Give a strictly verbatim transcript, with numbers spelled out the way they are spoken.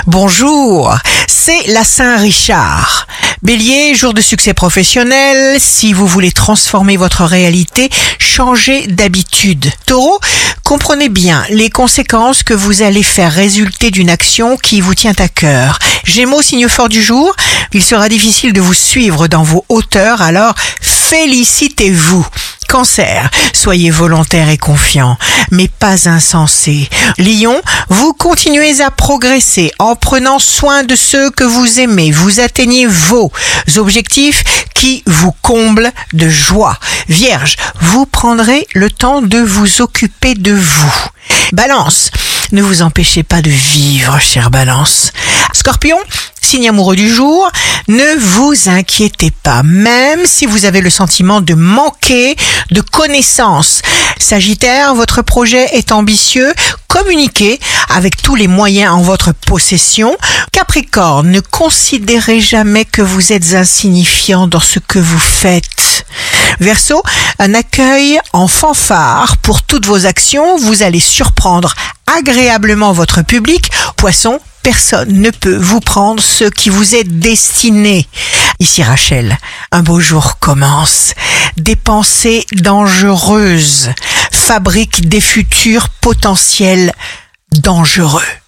Bonjour, c'est la Saint-Richard. Bélier, jour de succès professionnel. Si vous voulez transformer votre réalité, changez d'habitude. Taureau, comprenez bien les conséquences que vous allez faire résulter d'une action qui vous tient à cœur. Gémeaux, signe fort du jour. Il sera difficile de vous suivre dans vos hauteurs, alors félicitez-vous. Cancer, soyez volontaire et confiant, mais pas insensé. Lion, vous continuez à progresser en prenant soin de ceux que vous aimez. Vous atteignez vos objectifs qui vous comblent de joie. Vierge, vous prendrez le temps de vous occuper de vous. Balance, ne vous empêchez pas de vivre, chère Balance. Scorpion, signe amoureux du jour, ne vous inquiétez pas, même si vous avez le sentiment de manquer de connaissances. Sagittaire, votre projet est ambitieux, communiquez avec tous les moyens en votre possession. Capricorne, ne considérez jamais que vous êtes insignifiant dans ce que vous faites. Verseau, un accueil en fanfare pour toutes vos actions, vous allez surprendre agréablement votre public. Poisson, personne ne peut vous prendre ce qui vous est destiné. Ici Rachel, un beau jour commence. Des pensées dangereuses fabriquent des futurs potentiels dangereux.